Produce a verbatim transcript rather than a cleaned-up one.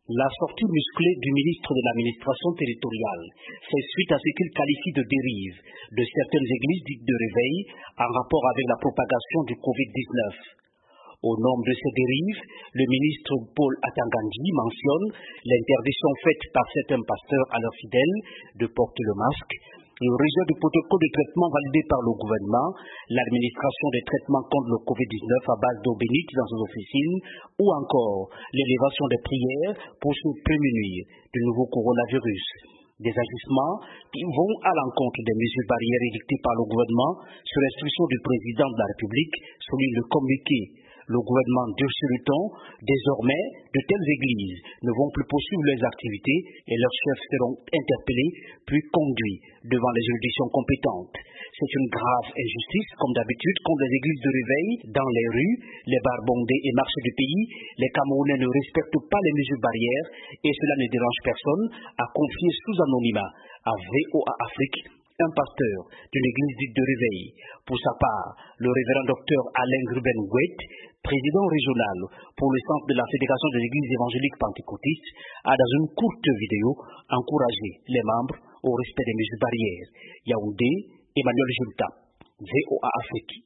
La sortie musclée du ministre de l'administration territoriale fait suite à ce qu'il qualifie de dérive de certaines églises dites de réveil en rapport avec la propagation du covid dix-neuf. Au nom de ces dérives, le ministre Paul Atangandji mentionne l'interdiction faite par certains pasteurs à leurs fidèles de porter le masque, le rejet du protocole de traitement validé par le gouvernement, l'administration des traitements contre le covid dix-neuf à base d'eau bénite dans ses officines, ou encore l'élévation des prières pour se prémunir du nouveau coronavirus. Des agissements qui vont à l'encontre des mesures barrières édictées par le gouvernement sur l'instruction du président de la République, souligne le communiqué. Le gouvernement durcit le ton. Désormais, de telles églises ne vont plus poursuivre leurs activités et leurs chefs seront interpellés puis conduits devant les juridictions compétentes. C'est une grave injustice, comme d'habitude, contre les églises de réveil dans les rues, les bars bondés et marchés du pays. Les Camerounais ne respectent pas les mesures barrières et cela ne dérange personne, a confié sous anonymat à V O A Afrique un pasteur d'une église dite de réveil. Pour sa part, le révérend docteur Alain Ruben Gouet, président régional pour le centre de la Fédération des églises évangéliques pentecôtistes, a dans une courte vidéo encouragé les membres au respect des mesures barrières. Yaoundé, Emmanuel Julta, V O A Afrique.